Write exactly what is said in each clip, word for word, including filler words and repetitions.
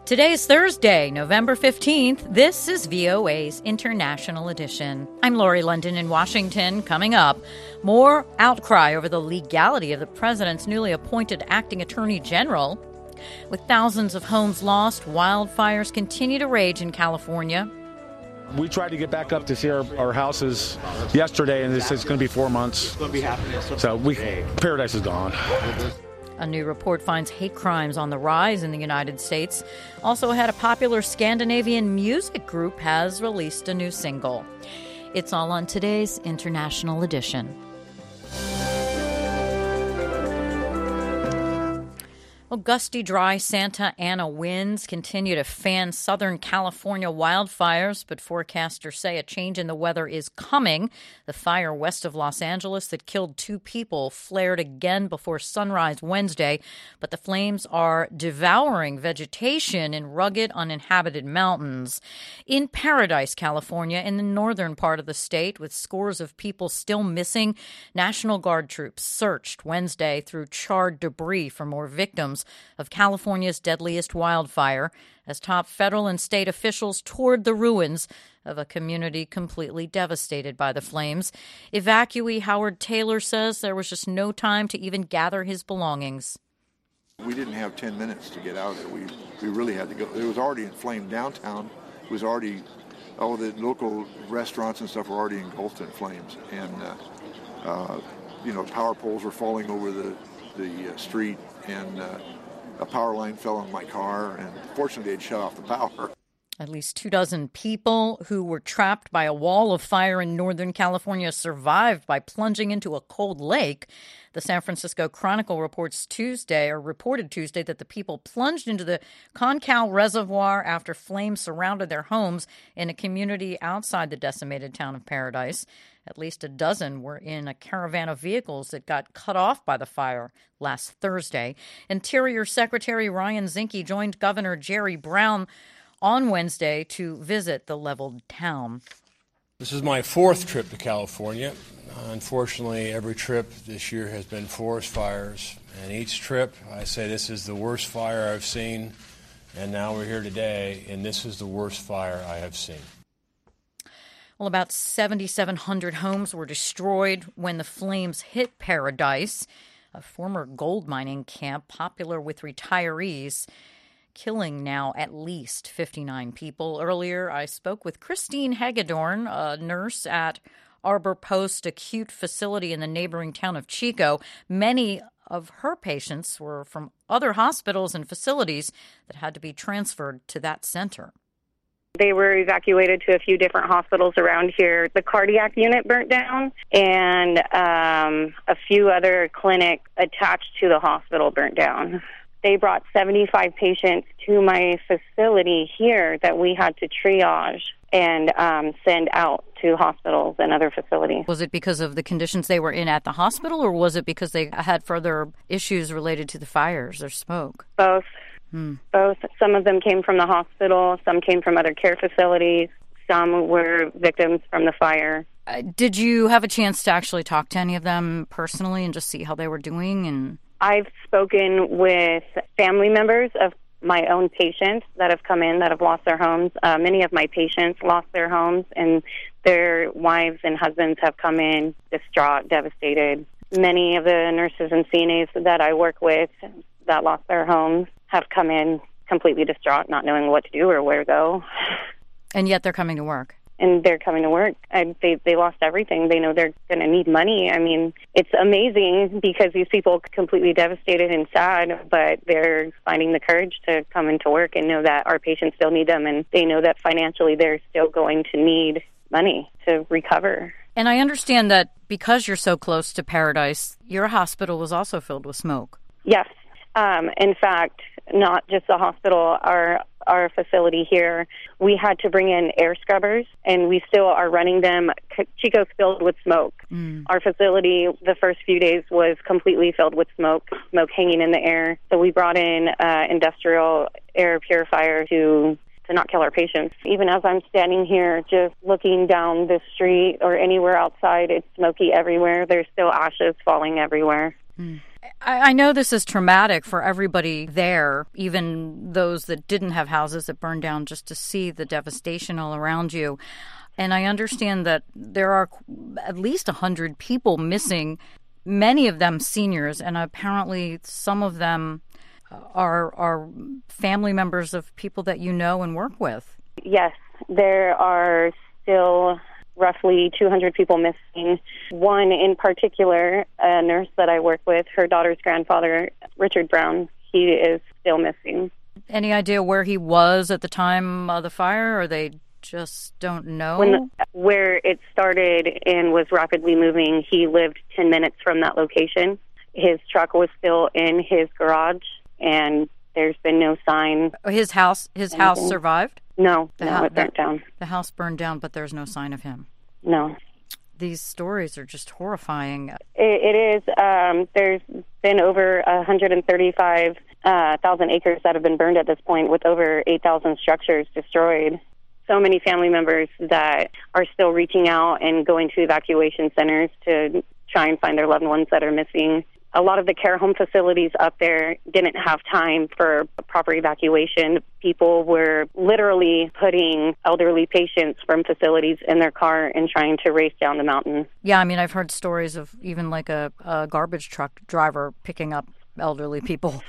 Today is Thursday, November fifteenth. This is V O A's International Edition. I'm Lori London in Washington. Coming up, more outcry over the legality of the president's newly appointed acting attorney general. With thousands of homes lost, wildfires continue to rage in California. We tried to get back up to see our, our houses yesterday, and this is going to be four months. So we, paradise is gone. A new report finds hate crimes on the rise in the United States. Also ahead, a popular Scandinavian music group has released a new single. It's all on today's International Edition. Well, gusty, dry Santa Ana winds continue to fan Southern California wildfires, but forecasters say a change in the weather is coming. The fire west of Los Angeles that killed two people flared again before sunrise Wednesday, but the flames are devouring vegetation in rugged, uninhabited mountains. In Paradise, California, in the northern part of the state, with scores of people still missing, National Guard troops searched Wednesday through charred debris for more victims of California's deadliest wildfire as top federal and state officials toured the ruins of a community completely devastated by the flames. Evacuee Howard Taylor says there was just no time to even gather his belongings. We didn't have ten minutes to get out of there. We, we really had to go. It was already inflamed downtown. It was already, all the local restaurants and stuff were already engulfed in flames. And, uh, uh, you know, power poles were falling over the the uh, street, and uh, a power line fell on my car, and fortunately they'd shut off the power. At least two dozen people who were trapped by a wall of fire in Northern California survived by plunging into a cold lake. The San Francisco Chronicle reports Tuesday, or reported Tuesday, that the people plunged into the Concal Reservoir after flames surrounded their homes in a community outside the decimated town of Paradise. At least a dozen were in a caravan of vehicles that got cut off by the fire last Thursday. Interior Secretary Ryan Zinke joined Governor Jerry Brown on Wednesday to visit the leveled town. This is my fourth trip to California. Uh, unfortunately, every trip this year has been forest fires. And each trip, I say this is the worst fire I've seen. And now we're here today, and this is the worst fire I have seen. Well, about seven thousand seven hundred homes were destroyed when the flames hit Paradise, a former gold mining camp popular with retirees, killing now at least fifty-nine people. Earlier, I spoke with Christine Hagedorn, a nurse at Arbor Post Acute Facility in the neighboring town of Chico. Many of her patients were from other hospitals and facilities that had to be transferred to that center. They were evacuated to a few different hospitals around here. The cardiac unit burnt down, and um, a few other clinics attached to the hospital burnt down. They brought seventy-five patients to my facility here that we had to triage and um, send out to hospitals and other facilities. Was it because of the conditions they were in at the hospital, or was it because they had further issues related to the fires or smoke? Both. Hmm. Both. Some of them came from the hospital, some came from other care facilities, some were victims from the fire. Uh, did you have a chance to actually talk to any of them personally and just see how they were doing? And I've spoken with family members of my own patients that have come in that have lost their homes. Uh, many of my patients lost their homes, and their wives and husbands have come in distraught, devastated. Many of the nurses and C N As that I work with that lost their homes have come in completely distraught, not knowing what to do or where to go. And yet they're coming to work. And they're coming to work. And they they lost everything. They know they're going to need money. I mean, it's amazing because these people are completely devastated and sad, but they're finding the courage to come into work and know that our patients still need them, and they know that financially they're still going to need money to recover. And I understand that because you're so close to Paradise, your hospital was also filled with smoke. Yes. Um, in fact, not just the hospital, our our facility here, we had to bring in air scrubbers, and we still are running them. Chico's filled with smoke. Mm. Our facility, the first few days, was completely filled with smoke, smoke hanging in the air. So we brought in uh, industrial air purifier to to not kill our patients. Even as I'm standing here, just looking down the street or anywhere outside, it's smoky everywhere. There's still ashes falling everywhere. Mm. I, I know this is traumatic for everybody there, even those that didn't have houses that burned down, just to see the devastation all around you. And I understand that there are at least one hundred people missing, many of them seniors, and apparently some of them are are family members of people that you know and work with. Yes, there are still roughly two hundred people missing. One in particular, a nurse that I work with, her daughter's grandfather, Richard Brown, he is still missing. Any idea where he was at the time of the fire, or they just don't know? When the, where it started and was rapidly moving, he lived ten minutes from that location. His truck was still in his garage, and there's been no sign. His house, his anything. house survived? No, the no, ha- it burnt down. The house burned down, but there's no sign of him. No. These stories are just horrifying. It, it is. Um, there's been over one hundred thirty-five thousand uh, acres that have been burned at this point, with over eight thousand structures destroyed. So many family members that are still reaching out and going to evacuation centers to try and find their loved ones that are missing. A lot of the care home facilities up there didn't have time for proper evacuation. People were literally putting elderly patients from facilities in their car and trying to race down the mountain. Yeah, I mean, I've heard stories of even like a, a garbage truck driver picking up elderly people.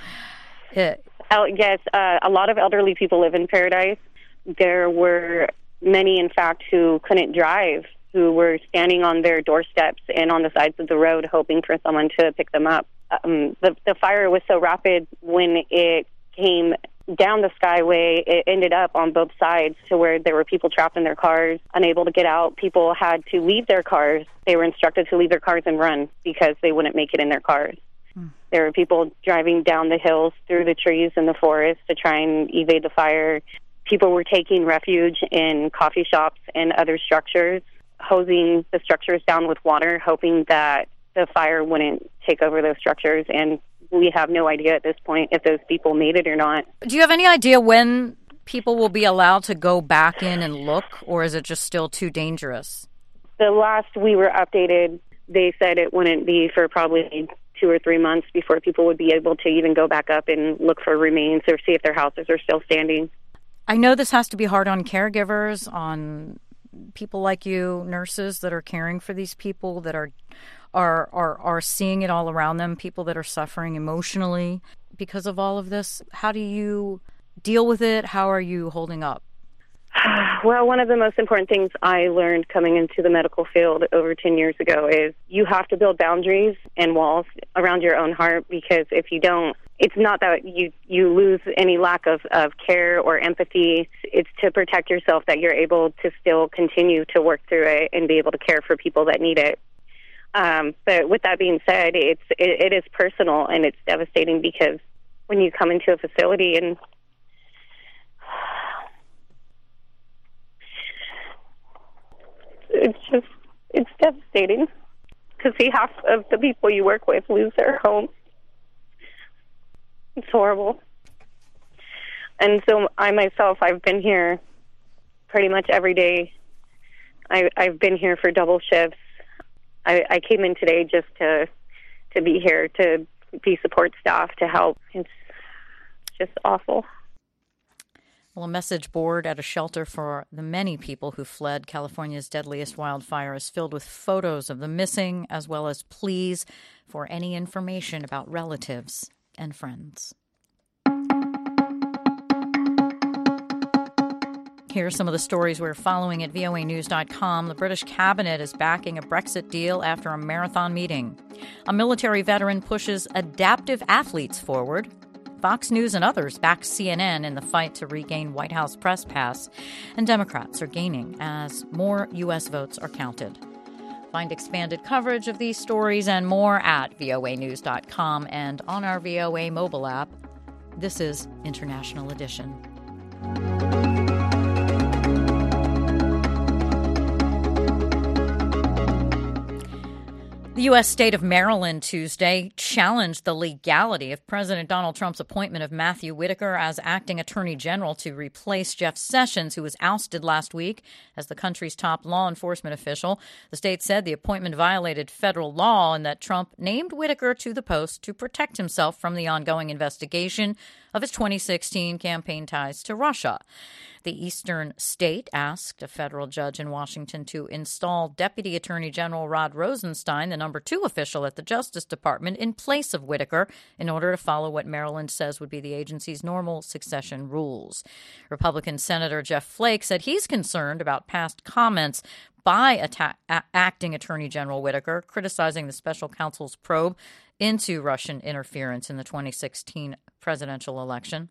It, oh, yes, uh, a lot of elderly people live in Paradise. There were many, in fact, who couldn't drive, who were standing on their doorsteps and on the sides of the road hoping for someone to pick them up. Um, the, the fire was so rapid when it came down the skyway, it ended up on both sides to where there were people trapped in their cars, unable to get out. People had to leave their cars. They were instructed to leave their cars and run because they wouldn't make it in their cars. Hmm. There were people driving down the hills through the trees in the forest to try and evade the fire. People were taking refuge in coffee shops and other structures, hosing the structures down with water, hoping that the fire wouldn't take over those structures. And we have no idea at this point if those people made it or not. Do you have any idea when people will be allowed to go back in and look, or is it just still too dangerous? The last we were updated, they said it wouldn't be for probably two or three months before people would be able to even go back up and look for remains or see if their houses are still standing. I know this has to be hard on caregivers, on people like you, nurses that are caring for these people, that are are are are seeing it all around them, people that are suffering emotionally because of all of this. How do you deal with it? How are you holding up? Well, one of the most important things I learned coming into the medical field over ten years ago is you have to build boundaries and walls around your own heart, because if you don't, it's not that you, you lose any lack of, of care or empathy. It's to protect yourself that you're able to still continue to work through it and be able to care for people that need it. Um, but with that being said, it's it, it is personal and it's devastating, because when you come into a facility and it's just, it's devastating to see half of the people you work with lose their home. It's horrible. And so I myself, I've been here pretty much every day. I, I've been here for double shifts. I, I came in today just to to be here, to be support staff, to help. It's just awful. Well, a message board at a shelter for the many people who fled California's deadliest wildfire is filled with photos of the missing, as well as pleas for any information about relatives and friends. Here are some of the stories we're following at V O A news dot com. The British cabinet is backing a Brexit deal after a marathon meeting. A military veteran pushes adaptive athletes forward. Fox News and others back C N N in the fight to regain White House press pass. And Democrats are gaining as more U S votes are counted. Find expanded coverage of these stories and more at V O A news dot com and on our V O A mobile app. This is International Edition. The The U S state of Maryland Tuesday challenged the legality of President Donald Trump's appointment of Matthew Whitaker as acting attorney general to replace Jeff Sessions, who was ousted last week as the country's top law enforcement official. The state said the appointment violated federal law and that Trump named Whitaker to the post to protect himself from the ongoing investigation of his twenty sixteen campaign ties to Russia. The eastern state asked a federal judge in Washington to install Deputy Attorney General Rod Rosenstein, the number two official at the Justice Department, in place of Whitaker in order to follow what Maryland says would be the agency's normal succession rules. Republican Senator Jeff Flake said he's concerned about past comments by atta- a- acting Attorney General Whitaker criticizing the special counsel's probe into Russian interference in the twenty sixteen presidential election.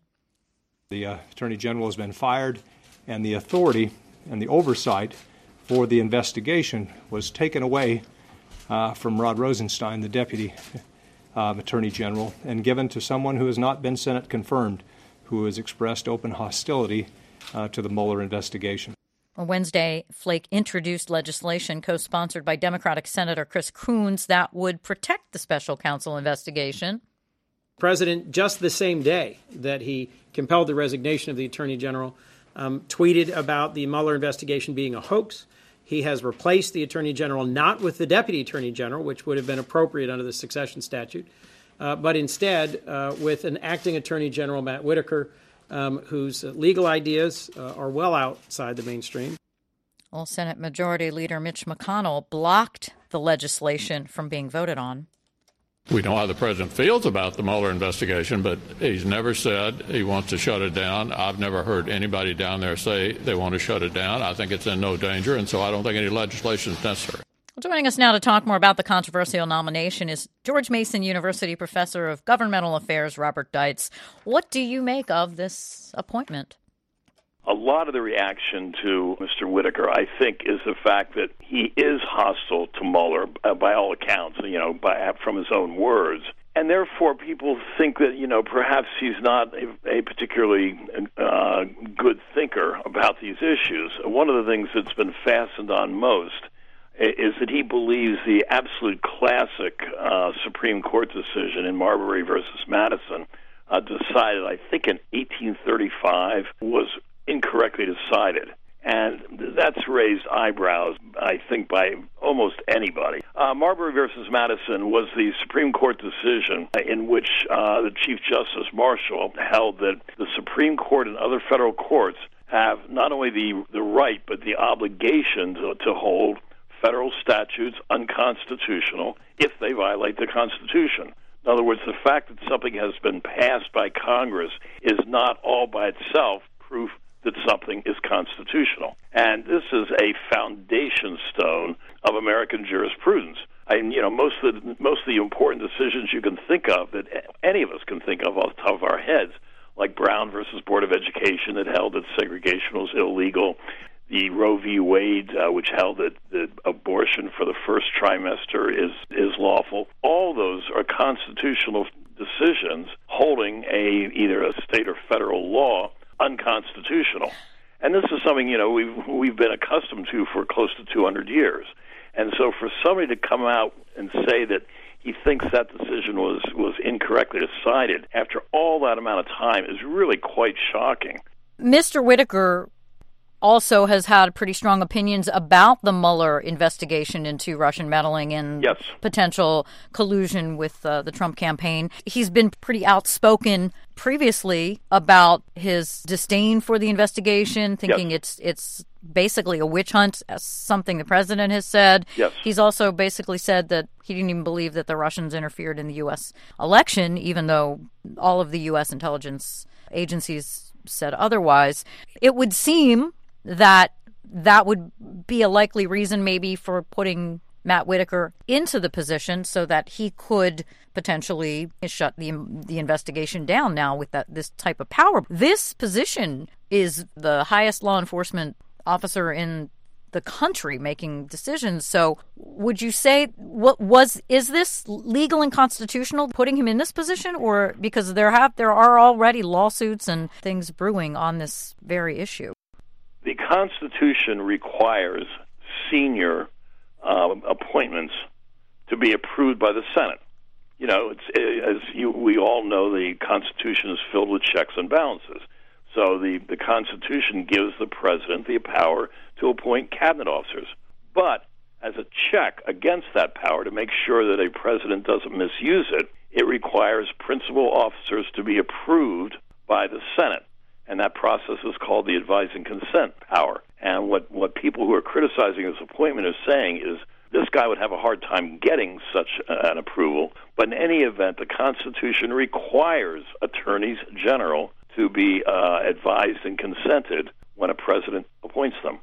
The uh, Attorney General has been fired, and the authority and the oversight for the investigation was taken away uh, from Rod Rosenstein, the Deputy uh, Attorney General, and given to someone who has not been Senate confirmed, who has expressed open hostility uh, to the Mueller investigation. On Wednesday, Flake introduced legislation co-sponsored by Democratic Senator Chris Coons that would protect the special counsel investigation. President, just the same day that he compelled the resignation of the Attorney General, um, tweeted about the Mueller investigation being a hoax. He has replaced the Attorney General not with the Deputy Attorney General, which would have been appropriate under the succession statute, uh, but instead uh, with an acting Attorney General, Matt Whitaker, um, whose legal ideas uh, are well outside the mainstream. Well, Senate Majority Leader Mitch McConnell blocked the legislation from being voted on. We know how the president feels about the Mueller investigation, but he's never said he wants to shut it down. I've never heard anybody down there say they want to shut it down. I think it's in no danger, and so I don't think any legislation is necessary. Joining us now to talk more about the controversial nomination is George Mason University professor of governmental affairs, Robert Deitz. What do you make of this appointment? A lot of the reaction to Mister Whitaker, I think, is the fact that he is hostile to Mueller, uh, by all accounts, you know, by, from his own words. And therefore, people think that, you know, perhaps he's not a, a particularly uh, good thinker about these issues. One of the things that's been fastened on most is that he believes the absolute classic uh, Supreme Court decision in Marbury versus Madison, uh, decided, I think, in eighteen thirty-five, was incorrectly decided. And that's raised eyebrows, I think, by almost anybody. Uh, Marbury versus Madison was the Supreme Court decision in which uh, the Chief Justice Marshall held that the Supreme Court and other federal courts have not only the, the right but the obligation to, to hold federal statutes unconstitutional if they violate the Constitution. In other words, the fact that something has been passed by Congress is not all by itself proof that something is constitutional. And this is a foundation stone of American jurisprudence. I, you know, most of the most of the important decisions you can think of, that any of us can think of off the top of our heads, like Brown versus Board of Education, that held that segregation was illegal, the Roe v. Wade, uh, which held that, that abortion for the first trimester is is lawful. All those are constitutional decisions holding a either a state or federal law unconstitutional. And this is something, you know, we've we've been accustomed to for close to two hundred years. And so for somebody to come out and say that he thinks that decision was, was incorrectly decided after all that amount of time is really quite shocking. Mister Whitaker also has had pretty strong opinions about the Mueller investigation into Russian meddling and yes. potential collusion with uh, the Trump campaign. He's been pretty outspoken previously about his disdain for the investigation, thinking yes. it's it's basically a witch hunt, as something the president has said. Yes. He's also basically said that he didn't even believe that the Russians interfered in the U S election, even though all of the U S intelligence agencies said otherwise. It would seem that that would be a likely reason maybe for putting Matt Whitaker into the position so that he could potentially shut the the investigation down now with that this type of power. This position is the highest law enforcement officer in the country making decisions. So would you say what was is this legal and constitutional putting him in this position, or because there have there are already lawsuits and things brewing on this very issue? The Constitution requires senior uh, appointments to be approved by the Senate. You know, it's, as you, we all know, the Constitution is filled with checks and balances. So the, the Constitution gives the president the power to appoint cabinet officers. But as a check against that power to make sure that a president doesn't misuse it, it requires principal officers to be approved by the Senate. And that process is called the advising consent power. And what, what people who are criticizing his appointment are saying is this guy would have a hard time getting such an approval. But in any event, the Constitution requires attorneys general to be uh, advised and consented when a president appoints them.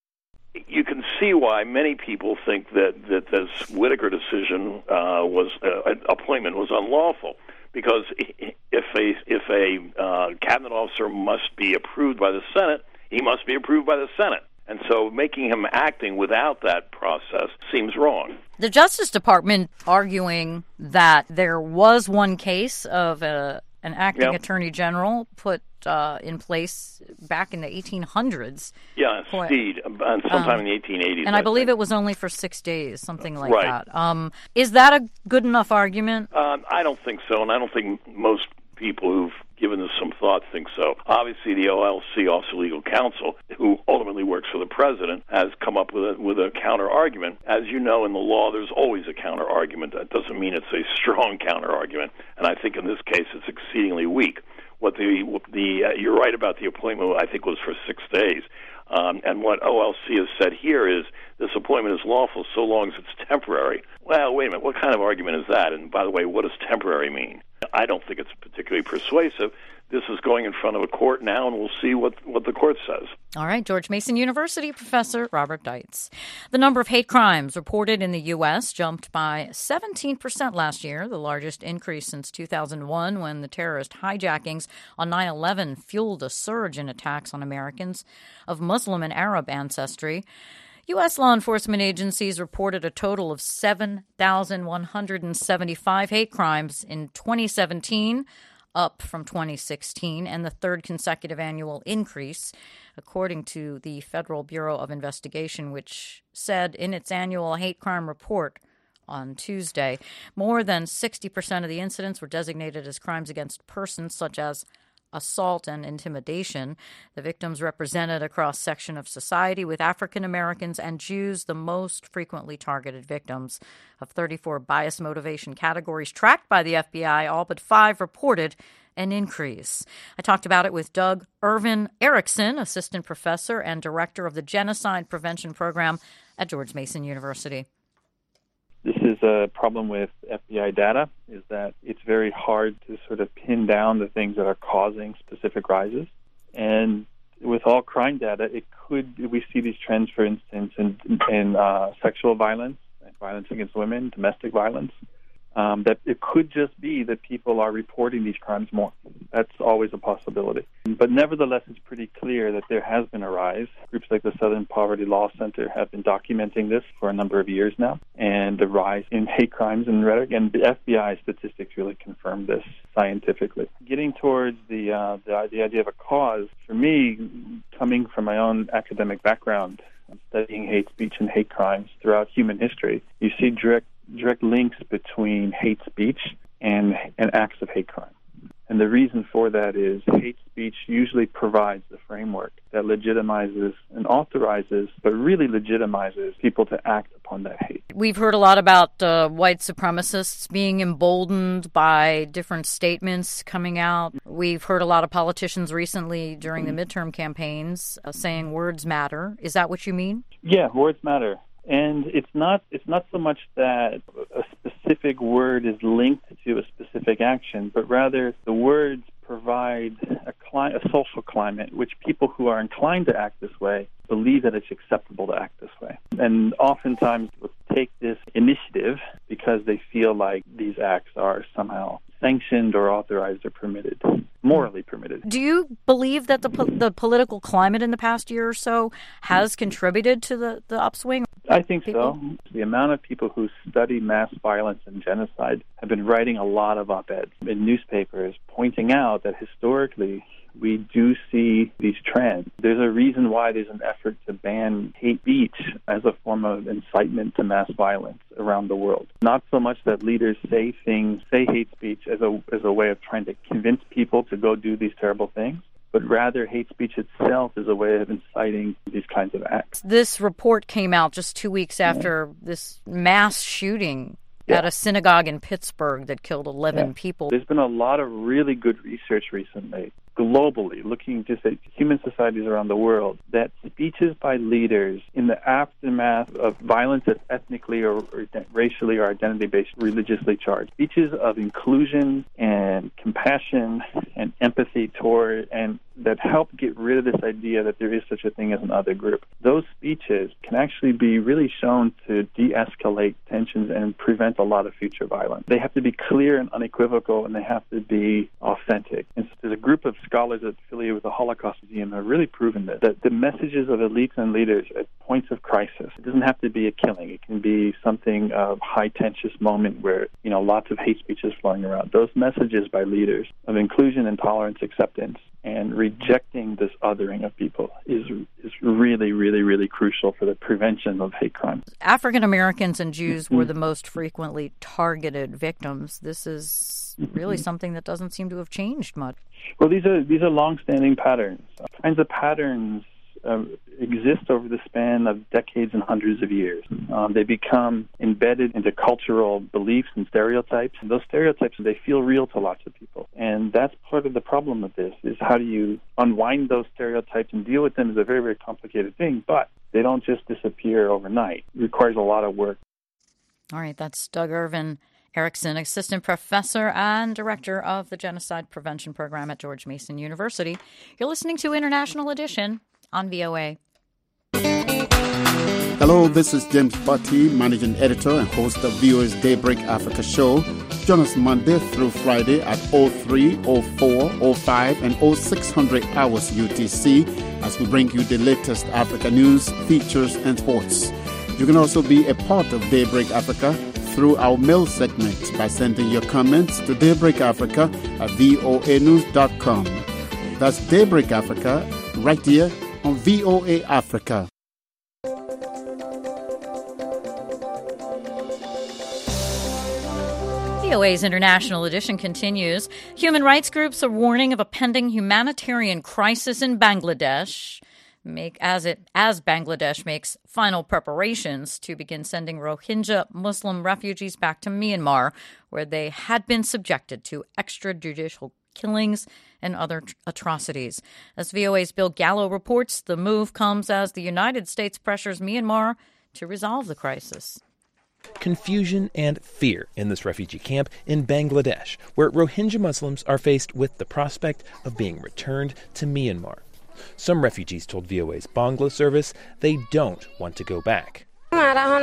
You can see why many people think that, that this Whitaker decision uh, was uh, appointment was unlawful, because if a if a uh, cabinet officer must be approved by the Senate, he must be approved by the Senate. And so making him acting without that process seems wrong. The Justice Department arguing that there was one case of a, an acting yep. attorney general put uh, in place back in the eighteen hundreds. Yeah, Steed, uh, sometime um, in the eighteen eighties. And I, I believe think. it was only for six days, something like right. that. Um, is that a good enough argument? Uh, I don't think so, and I don't think most people who've given this some thought think so. Obviously, the O L C, Office of Legal Counsel, who ultimately works for the president, has come up with a, with a counter-argument. As you know, in the law, there's always a counter-argument. That doesn't mean it's a strong counter-argument, and I think in this case it's exceedingly weak. What the the uh, you're right about the appointment, I think, was for six days. Um, and what O L C has said here is this appointment is lawful so long as it's temporary. Well, wait a minute, what kind of argument is that? And by the way, what does temporary mean? I don't think it's particularly persuasive. This is going in front of a court now, and we'll see what, what the court says. All right, George Mason University professor Robert Deitz. The number of hate crimes reported in the U S jumped by seventeen percent last year, the largest increase since two thousand one, when the terrorist hijackings on nine eleven fueled a surge in attacks on Americans of Muslim and Arab ancestry. U S law enforcement agencies reported a total of seven thousand one hundred seventy-five hate crimes in twenty seventeen, up from twenty sixteen, and the third consecutive annual increase, according to the Federal Bureau of Investigation, which said in its annual hate crime report on Tuesday, more than sixty percent of the incidents were designated as crimes against persons, such as assault and intimidation. The victims represented a cross-section of society, with African Americans and Jews the most frequently targeted victims. Of thirty-four bias motivation categories tracked by the F B I, all but five reported an increase. I talked about it with Doug Irvin Erickson, assistant professor and director of the Genocide Prevention Program at George Mason University. This is a problem with F B I data, is that it's very hard to sort of pin down the things that are causing specific rises. And with all crime data, it could, we see these trends, for instance, in, in uh, sexual violence, violence against women, domestic violence, um, that it could just be that people are reporting these crimes more. That's always a possibility. But nevertheless, it's pretty clear that there has been a rise. Groups like the Southern Poverty Law Center have been documenting this for a number of years now, and the rise in hate crimes and rhetoric, and the F B I statistics really confirm this scientifically. Getting towards the, uh, the, the idea of a cause, for me, coming from my own academic background, studying hate speech and hate crimes throughout human history, you see direct direct links between hate speech and, and acts of hate crime. And the reason for that is hate speech usually provides the framework that legitimizes and authorizes, but really legitimizes people to act upon that hate. We've heard a lot about uh, white supremacists being emboldened by different statements coming out. We've heard a lot of politicians recently during the midterm campaigns uh, saying words matter. Is that what you mean? Yeah, words matter. And it's not it's not so much that a specific word is linked to a specific action, but rather the words provide a, cli- a social climate which people who are inclined to act this way believe that it's acceptable to act this way. And oftentimes will take this initiative because they feel like these acts are somehow sanctioned or authorized or permitted, morally permitted. Do you believe that the po- the political climate in the past year or so has contributed to the, the upswing? I think people? so. The amount of people who study mass violence and genocide have been writing a lot of op-eds in newspapers pointing out that historically we do see these trends. There's a reason why there's an effort to ban hate speech as a form of incitement to mass violence around the world. Not so much that leaders say things, say hate speech as a as a way of trying to convince people to go do these terrible things, but rather hate speech itself is a way of inciting these kinds of acts. This report came out just two weeks after yeah. this mass shooting yeah. at a synagogue in Pittsburgh that killed eleven yeah. people. There's been a lot of really good research recently, globally, looking just at human societies around the world, that speeches by leaders in the aftermath of violence that's ethnically or, or racially or identity-based, religiously charged, speeches of inclusion and compassion and empathy toward, and that help get rid of this idea that there is such a thing as an other group. Those speeches can actually be really shown to de-escalate tensions and prevent a lot of future violence. They have to be clear and unequivocal, and they have to be authentic. And so there's a group of scholars affiliated with the Holocaust Museum have really proven this, that the messages of elites and leaders at points of crisis, it doesn't have to be a killing. It can be something of high-tension moment where, you know, lots of hate speech is flowing around. Those messages by leaders of inclusion and tolerance, acceptance, and rejecting this othering of people is is really, really, really crucial for the prevention of hate crime. African Americans and Jews were the most frequently targeted victims. This is really something that doesn't seem to have changed much. Well, these are these are long-standing patterns. Kinds of patterns uh, exist over the span of decades and hundreds of years. Um, they become embedded into cultural beliefs and stereotypes. And those stereotypes, they feel real to lots of people. And that's part of the problem with this, is how do you unwind those stereotypes and deal with them is a very, very complicated thing. But they don't just disappear overnight. It requires a lot of work. All right, that's Doug Irvin Erickson, assistant professor and director of the Genocide Prevention Program at George Mason University. You're listening to International Edition on V O A. Hello, this is James Butty, managing editor and host of V O A's Daybreak Africa show. Join us Monday through Friday at oh three, oh four, oh five, and oh six hundred hours U T C as we bring you the latest Africa news, features, and sports. You can also be a part of Daybreak Africa through our mail segment by sending your comments to Daybreak Africa at voa news dot com. That's Daybreak Africa right here on V O A Africa. V O A's International Edition continues. Human rights groups are warning of a pending humanitarian crisis in Bangladesh, make as it as Bangladesh makes final preparations to begin sending Rohingya Muslim refugees back to Myanmar, where they had been subjected to extrajudicial killings and other tr- atrocities. As V O A's Bill Gallo reports, the move comes as the United States pressures Myanmar to resolve the crisis. Confusion and fear in this refugee camp in Bangladesh, where Rohingya Muslims are faced with the prospect of being returned to Myanmar. Some refugees told V O A's Bangla service they don't want to go back. The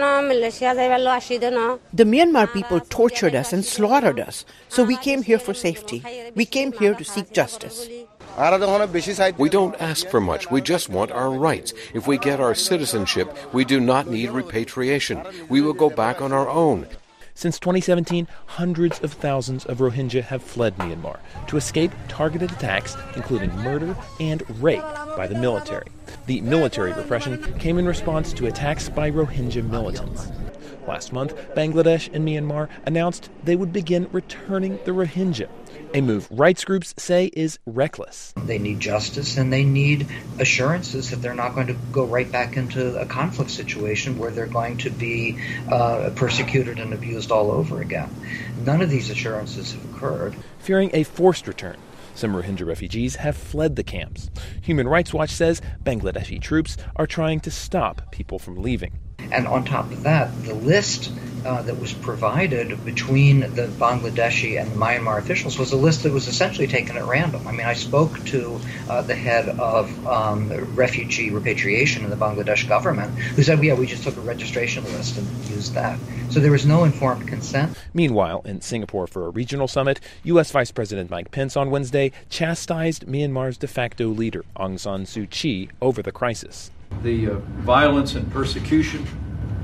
Myanmar people tortured us and slaughtered us, so we came here for safety. We came here to seek justice. We don't ask for much. We just want our rights. If we get our citizenship, we do not need repatriation. We will go back on our own. Since twenty seventeen, hundreds of thousands of Rohingya have fled Myanmar to escape targeted attacks, including murder and rape by the military. The military repression came in response to attacks by Rohingya militants. Last month, Bangladesh and Myanmar announced they would begin returning the Rohingya, a move rights groups say is reckless. They need justice and they need assurances that they're not going to go right back into a conflict situation where they're going to be uh, persecuted and abused all over again. None of these assurances have occurred. Fearing a forced return, some Rohingya refugees have fled the camps. Human Rights Watch says Bangladeshi troops are trying to stop people from leaving. And on top of that, the list uh, that was provided between the Bangladeshi and the Myanmar officials was a list that was essentially taken at random. I mean, I spoke to uh, the head of um, refugee repatriation in the Bangladesh government, who said, yeah, we just took a registration list and used that. So there was no informed consent. Meanwhile, in Singapore for a regional summit, U S Vice President Mike Pence on Wednesday chastised Myanmar's de facto leader, Aung San Suu Kyi, over the crisis. The uh, violence and persecution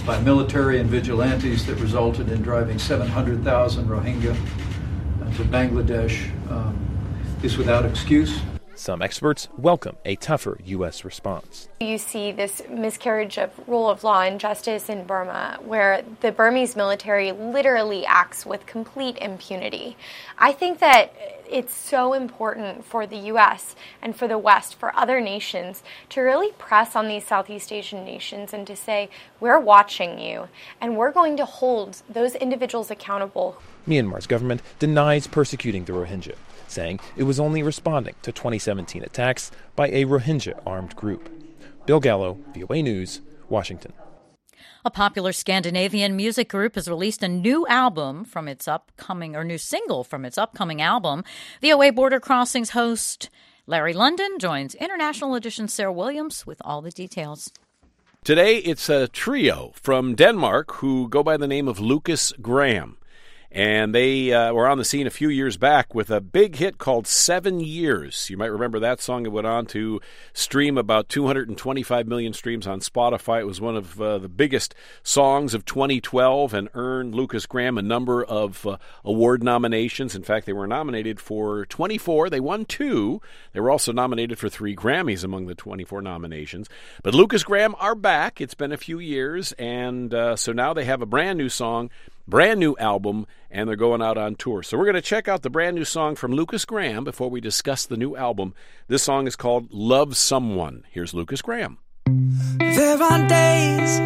by military and vigilantes that resulted in driving seven hundred thousand Rohingya to Bangladesh um, is without excuse. Some experts welcome a tougher U S response. You see this miscarriage of rule of law and justice in Burma, where the Burmese military literally acts with complete impunity. I think that it's so important for the U S and for the West, for other nations, to really press on these Southeast Asian nations and to say, we're watching you, and we're going to hold those individuals accountable. Myanmar's government denies persecuting the Rohingya, saying it was only responding to twenty seventeen attacks by a Rohingya armed group. Bill Gallo, V O A News, Washington. A popular Scandinavian music group has released a new album from its upcoming, or new single from its upcoming album. V O A Border Crossings host Larry London joins International Edition Sarah Williams with all the details. Today, it's a trio from Denmark who go by the name of Lukas Graham. And they uh, were on the scene a few years back with a big hit called Seven Years. You might remember that song. It went on to stream about two hundred twenty-five million streams on Spotify. It was one of uh, the biggest songs of twenty twelve and earned Lukas Graham a number of uh, award nominations. In fact, they were nominated for twenty-four. They won two. They were also nominated for three Grammys among the twenty-four nominations. But Lukas Graham are back. It's been a few years, and uh, so now they have a brand new song, brand new album, and they're going out on tour. So we're going to check out the brand new song from Lukas Graham before we discuss the new album. This song is called Love Someone. Here's Lukas Graham. There are days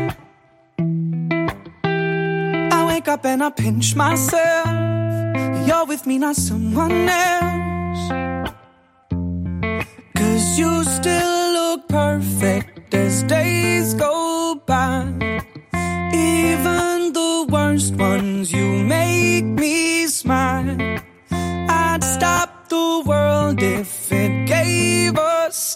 I wake up and I pinch myself. You're with me, not someone else. 'Cause you still look perfect as days go by. Even the worst ones, you make me smile. I'd stop the world if it gave us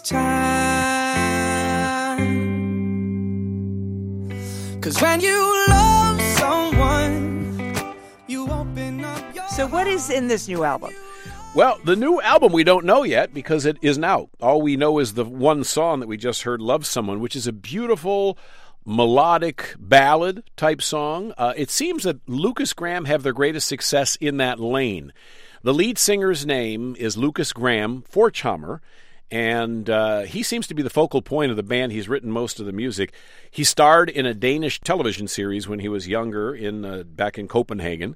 time. 'Cause when you love someone, you open up your... So what is in this new album? Well, the new album we don't know yet because it isn't out. All we know is the one song that we just heard, Love Someone, which is a beautiful melodic ballad type song. Uh, it seems that Lukas Graham have their greatest success in that lane. The lead singer's name is Lukas Graham Forchhammer, and uh, he seems to be the focal point of the band. He's written most of the music. He starred in a Danish television series when he was younger, in uh, back in Copenhagen.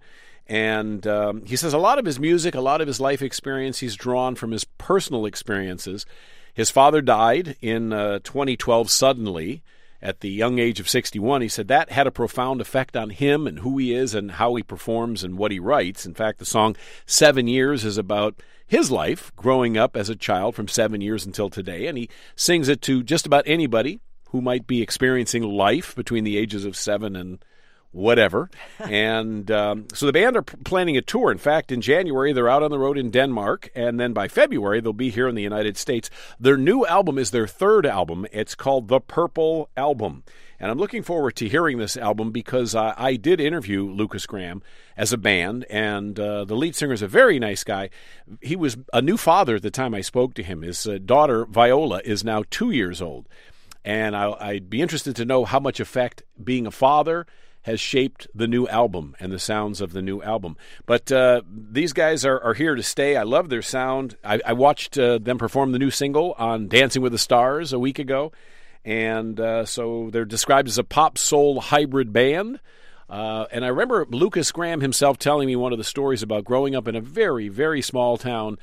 And um, he says a lot of his music, a lot of his life experience, he's drawn from his personal experiences. His father died in uh, twenty twelve suddenly, at the young age of sixty-one. He said that had a profound effect on him and who he is and how he performs and what he writes. In fact, the song Seven Years is about his life growing up as a child from seven years until today. And he sings it to just about anybody who might be experiencing life between the ages of seven and whatever. And um, so the band are p- planning a tour. In fact, in January, they're out on the road in Denmark, and then by February, they'll be here in the United States. Their new album is their third album. It's called The Purple Album. And I'm looking forward to hearing this album because uh, I did interview Lukas Graham as a band, and uh, the lead singer is a very nice guy. He was a new father at the time I spoke to him. His uh, daughter, Viola, is now two years old. And I, I'd be interested to know how much effect being a father has shaped the new album and the sounds of the new album. But uh, these guys are, are here to stay. I love their sound. I, I watched uh, them perform the new single on Dancing with the Stars a week ago. And uh, so they're described as a pop soul hybrid band. Uh, and I remember Lukas Graham himself telling me one of the stories about growing up in a very, very small town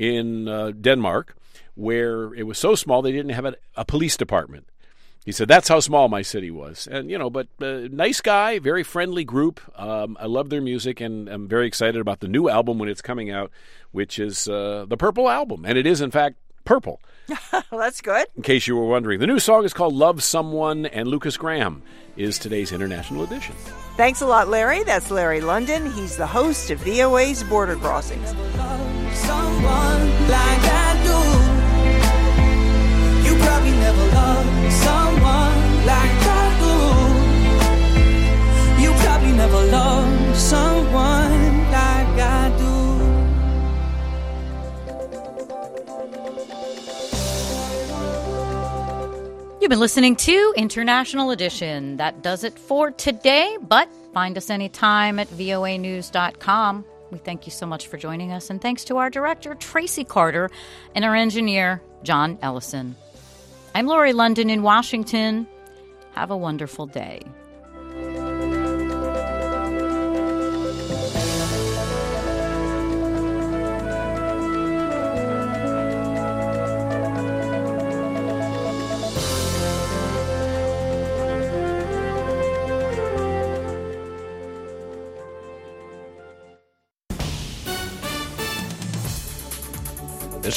in uh, Denmark, where it was so small they didn't have a, a police department. He said, that's how small my city was. And, you know, but uh, nice guy, very friendly group. Um, I love their music, and I'm very excited about the new album when it's coming out, which is uh, the Purple Album. And it is, in fact, purple. Well, that's good. In case you were wondering. The new song is called Love Someone, and Lukas Graham is today's International Edition. Thanks a lot, Larry. That's Larry London. He's the host of V O A's Border Crossings. Someone like I do. You probably never loved someone like I do. You probably never loved someone like I do. You've been listening to International Edition. That does it for today, but find us anytime at V O A news dot com. We thank you so much for joining us, and thanks to our director, Tracy Carter, and our engineer, John Ellison. I'm Lori London in Washington. Have a wonderful day.